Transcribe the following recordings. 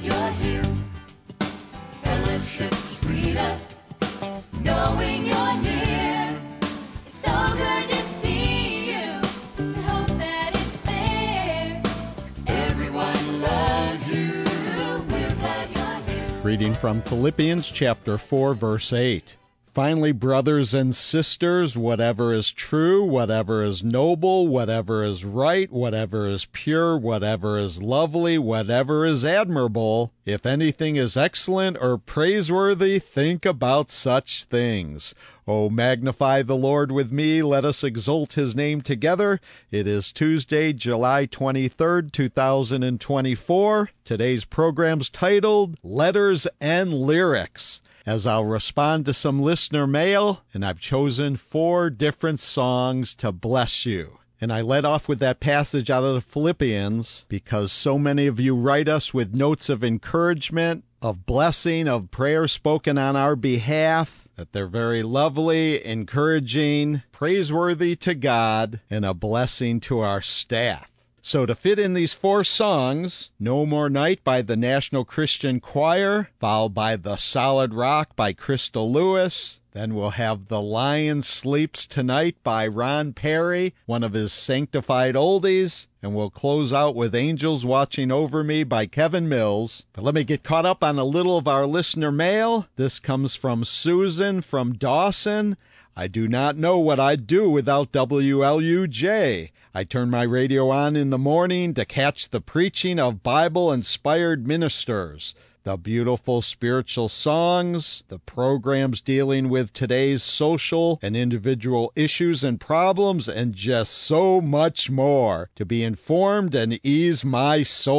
you're here. Fellowship sweeter, knowing you're near. It's so good to see you. I hope that it's clear. Everyone loves you. We're glad you're here. Reading from Philippians chapter 4, verse 8. Finally, brothers and sisters, whatever is true, whatever is noble, whatever is right, whatever is pure, whatever is lovely, whatever is admirable, if anything is excellent or praiseworthy, think about such things. Oh, magnify the Lord with me. Let us exalt his name together. It is Tuesday, July 23rd, 2024. Today's program's titled Letters and Lyrics. As I'll respond to some listener mail, and I've chosen 4 different songs to bless you. And I led off with that passage out of the Philippians because so many of you write us with notes of encouragement, of blessing, of prayer spoken on our behalf, that they're very lovely, encouraging, praiseworthy to God, and a blessing to our staff. So to fit in these 4 songs, No More Night by the National Christian Choir, followed by The Solid Rock by Crystal Lewis. Then we'll have The Lion Sleeps Tonight by Ron Perry, one of his sanctified oldies. And we'll close out with Angels Watching Over Me by Kevin Mills. But let me get caught up on a little of our listener mail. This comes from Susan from Dawson. I do not know what I'd do without WLUJ. I turn my radio on in the morning to catch the preaching of Bible-inspired ministers, the beautiful spiritual songs, the programs dealing with today's social and individual issues and problems, and just so much more to be informed and ease my soul! !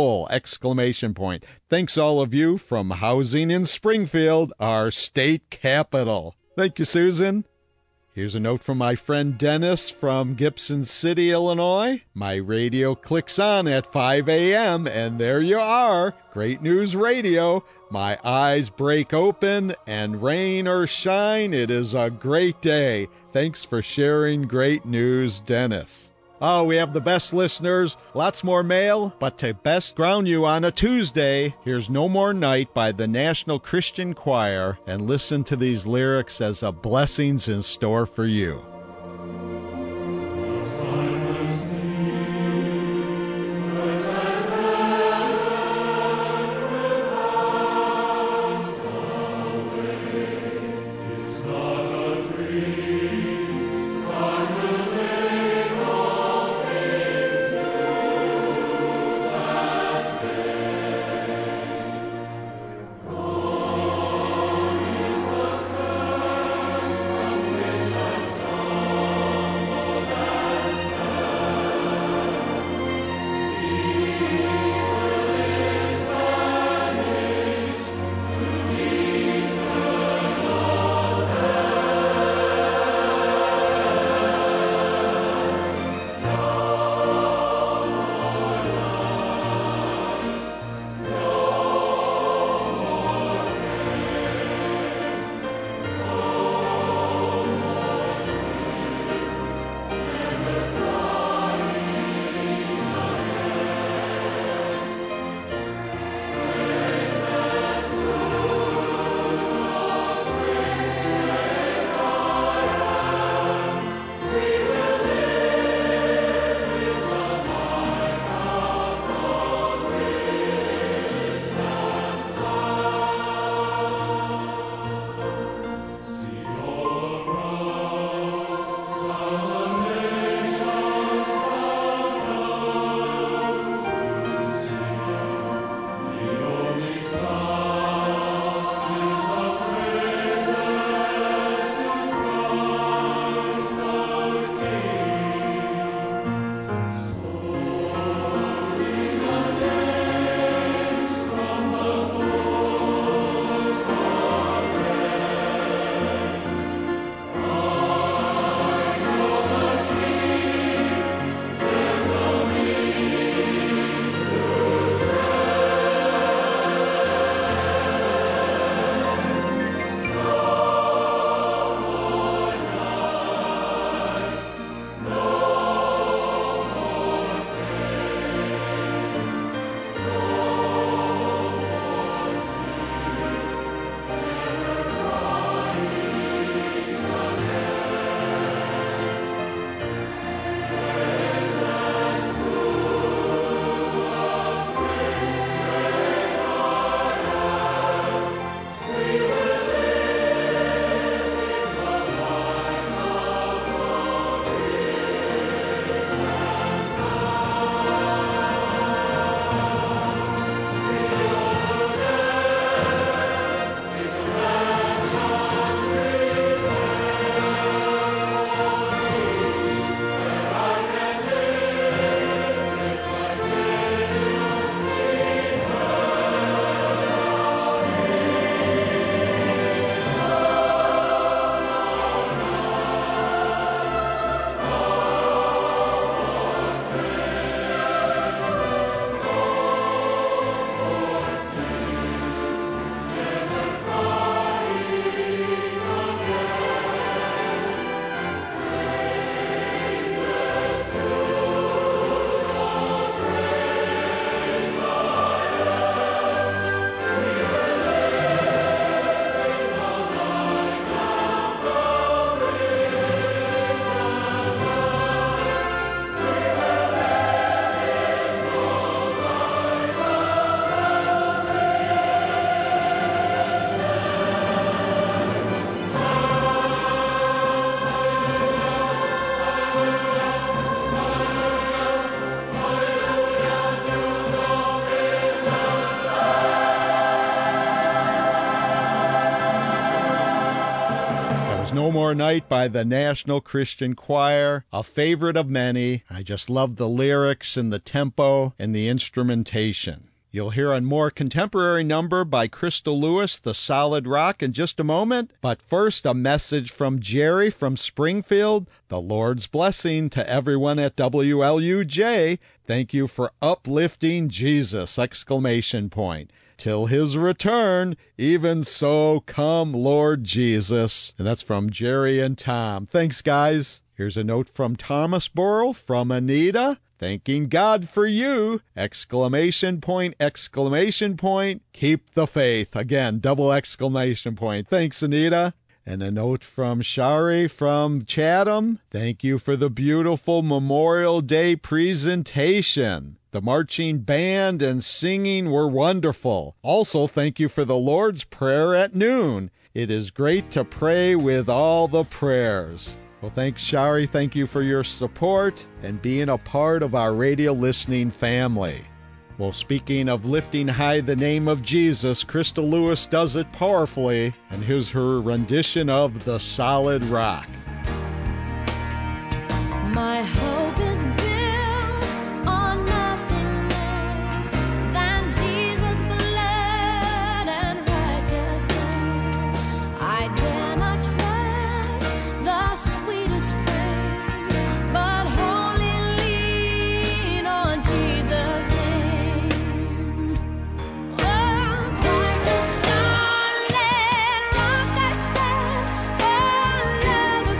Thanks all of you from housing in Springfield, our state capital. Thank you, Susan. Here's a note from my friend Dennis from Gibson City, Illinois. My radio clicks on at 5 a.m., and there you are. Great news radio. My eyes break open, and rain or shine, it is a great day. Thanks for sharing great news, Dennis. Oh, we have the best listeners, lots more mail, but to best ground you on a Tuesday, here's No More Night by the National Christian Choir, and listen to these lyrics as a blessings in store for you. From which I start. No More Night by the National Christian Choir, a favorite of many. I just love the lyrics and the tempo and the instrumentation. You'll hear a more contemporary number by Crystal Lewis, The Solid Rock, in just a moment. But first, a message from Jerry from Springfield. The Lord's blessing to everyone at WLUJ. Thank you for uplifting Jesus! ! Till his return, even so come, Lord Jesus. And that's from Jerry and Tom. Thanks, guys. Here's a note from Thomas Borrell from Anita. Thanking God for you! ! Keep the faith. Again, double exclamation point. Thanks, Anita. And a note from Shari from Chatham. Thank you for the beautiful Memorial Day presentation. The marching band and singing were wonderful. Also, thank you for the Lord's Prayer at noon. It is great to pray with all the prayers. Well, thanks, Shari. Thank you for your support and being a part of our radio listening family. Well, speaking of lifting high the name of Jesus, Crystal Lewis does it powerfully, and here's her rendition of The Solid Rock. My hope is built on nothing less than Jesus' blood and righteousness. I dare not trust the sweetest friend, but wholly lean on Jesus' name. Oh, Christ the solid rock I stand, forever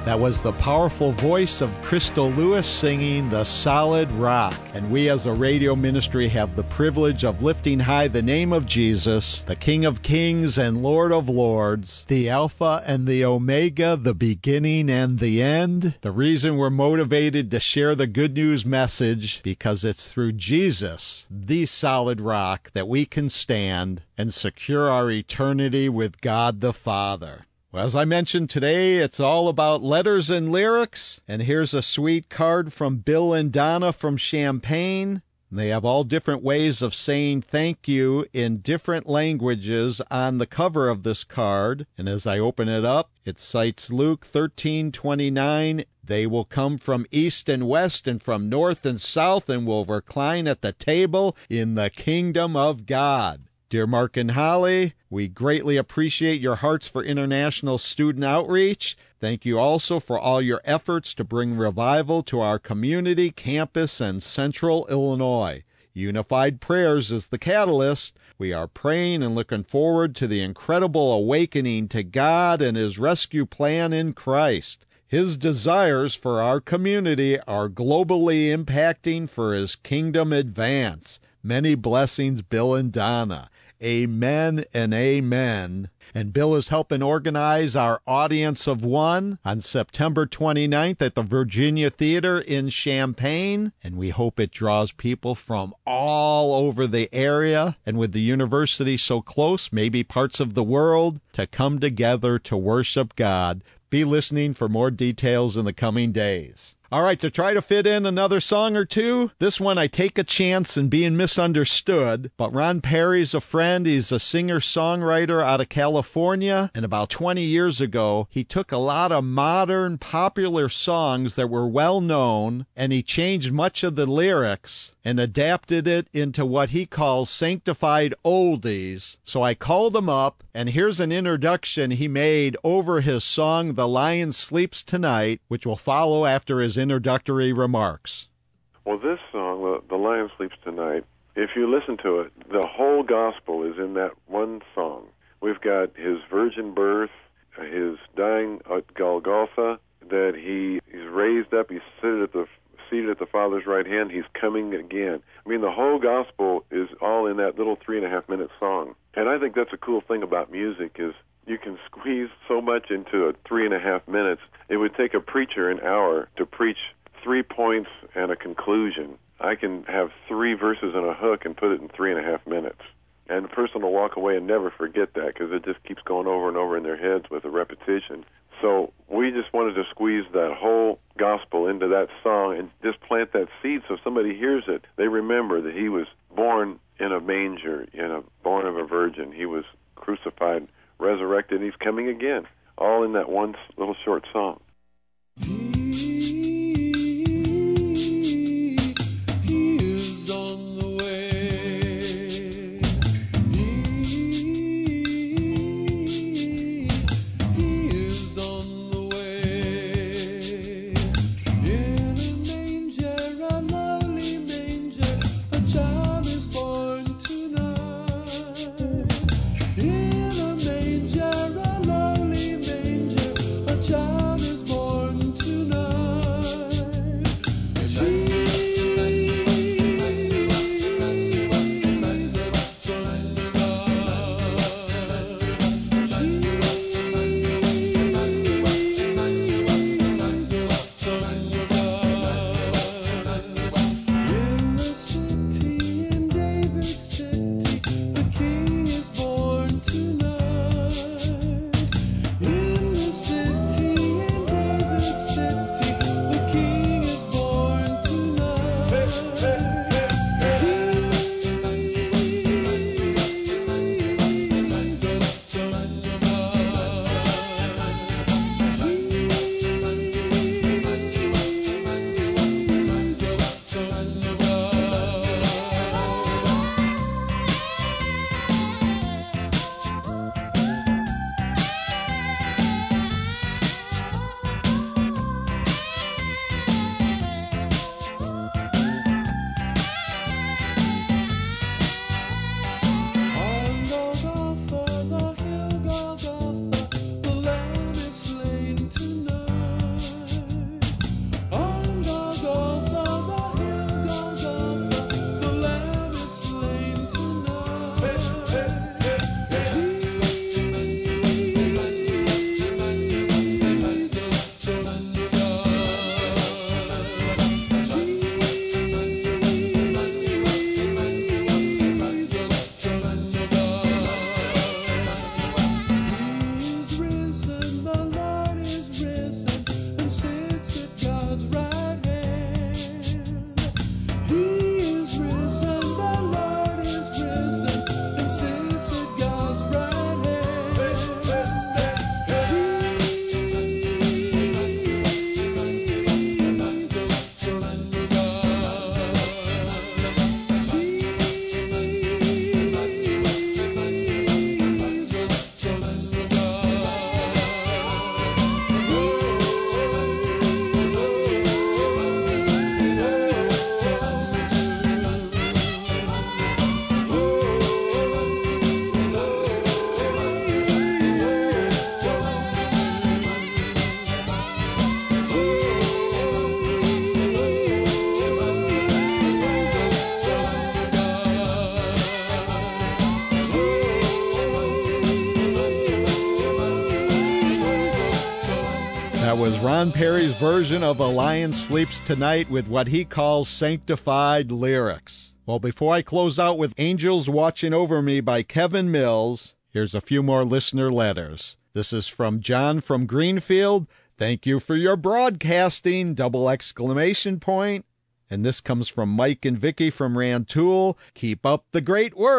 That was the powerful voice of Crystal Lewis singing The Solid Rock. And we as a radio ministry have the privilege of lifting high the name of Jesus, the King of Kings and Lord of Lords, the Alpha and the Omega, the beginning and the end. The reason we're motivated to share the good news message, because it's through Jesus, the solid rock, that we can stand and secure our eternity with God the Father. Well, as I mentioned today, it's all about letters and lyrics, and here's a sweet card from Bill and Donna from Champaign. They have all different ways of saying thank you in different languages on the cover of this card, and as I open it up, it cites Luke 13:29. They will come from east and west and from north and south and will recline at the table in the kingdom of God. Dear Mark and Holly, we greatly appreciate your hearts for international student outreach. Thank you also for all your efforts to bring revival to our community, campus, and central Illinois. Unified Prayers is the catalyst. We are praying and looking forward to the incredible awakening to God and His rescue plan in Christ. His desires for our community are globally impacting for His kingdom advance. Many blessings, Bill and Donna. Amen and amen. And Bill is helping organize our Audience of One on September 29th at the Virginia Theater in Champaign. And we hope it draws people from all over the area, and with the university so close, maybe parts of the world, to come together to worship God. Be listening for more details in the coming days. All right, to try to fit in another song or two, this one I take a chance in being misunderstood, but Ron Perry's a friend. He's a singer-songwriter out of California, and about 20 years ago, he took a lot of modern, popular songs that were well-known, and he changed much of the lyrics and adapted it into what he calls sanctified oldies. So I called him up, and here's an introduction he made over his song, The Lion Sleeps Tonight, which will follow after his introductory remarks. Well, this song, The Lion Sleeps Tonight, if you listen to it, the whole gospel is in that one song. We've got his virgin birth, his dying at Golgotha, that he's raised up, he's seated at the Father's right hand, he's coming again. I mean, the whole gospel is all in that little 3.5-minute song. And I think that's a cool thing about music is you can squeeze so much into 3.5 minutes. It would take a preacher an hour to preach 3 points and a conclusion. I can have 3 verses and a hook and put it in 3.5 minutes. And the person will walk away and never forget that because it just keeps going over and over in their heads with a repetition. So we just wanted to squeeze that whole gospel into that song and just plant that seed so if somebody hears it, they remember that he was born in a manger, born of a virgin. He was crucified, resurrected, and he's coming again, all in that one little short song. Don Perry's version of A Lion Sleeps Tonight with what he calls sanctified lyrics. Well, before I close out with Angels Watching Over Me by Kevin Mills, here's a few more listener letters. This is from John from Greenfield. Thank you for your broadcasting! ! And this comes from Mike and Vicky from Rantoul. Keep up the great work! !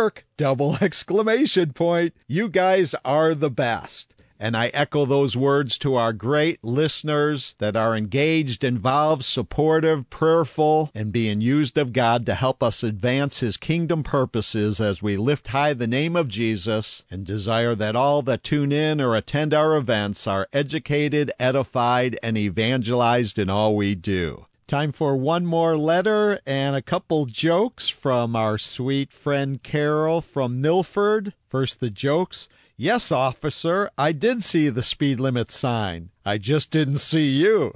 You guys are the best. And I echo those words to our great listeners that are engaged, involved, supportive, prayerful, and being used of God to help us advance His kingdom purposes as we lift high the name of Jesus and desire that all that tune in or attend our events are educated, edified, and evangelized in all we do. Time for one more letter and a couple jokes from our sweet friend Carol from Milford. First, the jokes. Yes, officer, I did see the speed limit sign. I just didn't see you.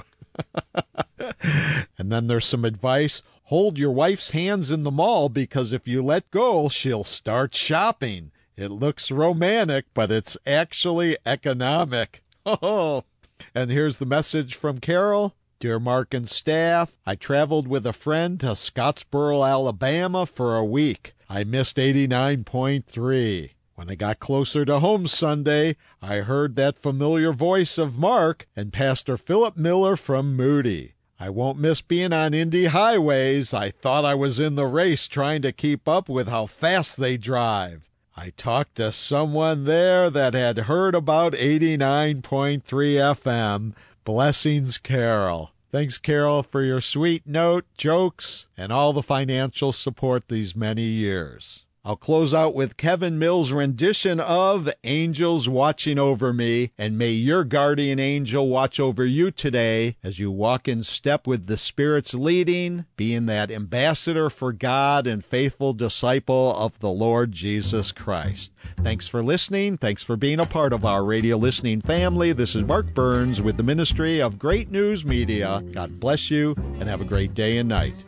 And then there's some advice. Hold your wife's hands in the mall because if you let go, she'll start shopping. It looks romantic, but it's actually economic. Oh. And here's the message from Carol. Dear Mark and staff, I traveled with a friend to Scottsboro, Alabama for a week. I missed 89.3. When I got closer to home Sunday, I heard that familiar voice of Mark and Pastor Philip Miller from Moody. I won't miss being on Indy highways. I thought I was in the race trying to keep up with how fast they drive. I talked to someone there that had heard about 89.3 FM. Blessings, Carol. Thanks, Carol, for your sweet note, jokes, and all the financial support these many years. I'll close out with Kevin Mills' rendition of Angels Watching Over Me, and may your guardian angel watch over you today as you walk in step with the Spirit's leading, being that ambassador for God and faithful disciple of the Lord Jesus Christ. Thanks for listening. Thanks for being a part of our radio listening family. This is Mark Burns with the Ministry of Great News Media. God bless you, and have a great day and night.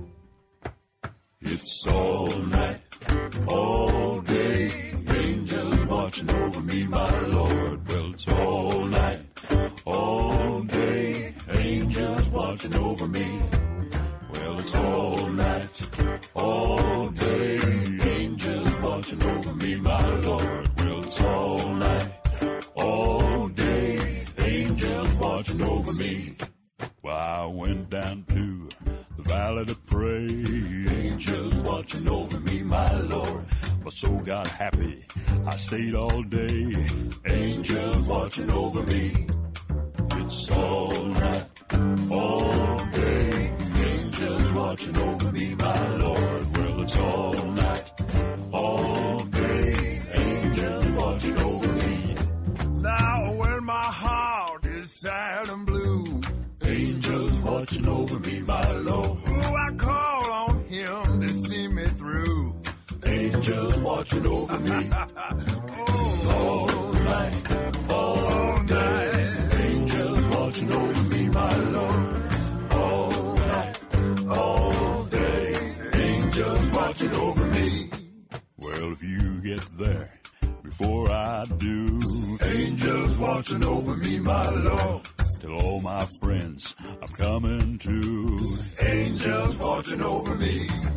It's all night, all day, angels watching over me, my Lord. Well, it's all night, all day, angels watching over me. Well, it's all night, all day, angels watching over me, my Lord. Well, it's all night, all day, angels watching over me. Well, I went down to the valley to pray, angels watching over me, my Lord. My soul got happy, I stayed all day, angels watching over me. It's all night, all day, angels watching over me, my Lord. Well, it's all night, all day, angels watching over me. Now when my heart is sad and blue, angels watching over me, my Lord. Oh, I call on Him to see me through. Angels watching over me. All night, all day. Angels watching over me, my Lord. All night, all day. Angels watching over me. Well, if you get there before I do, angels watching over me, my Lord. Tell all my friends I'm coming to. Angels watching over me.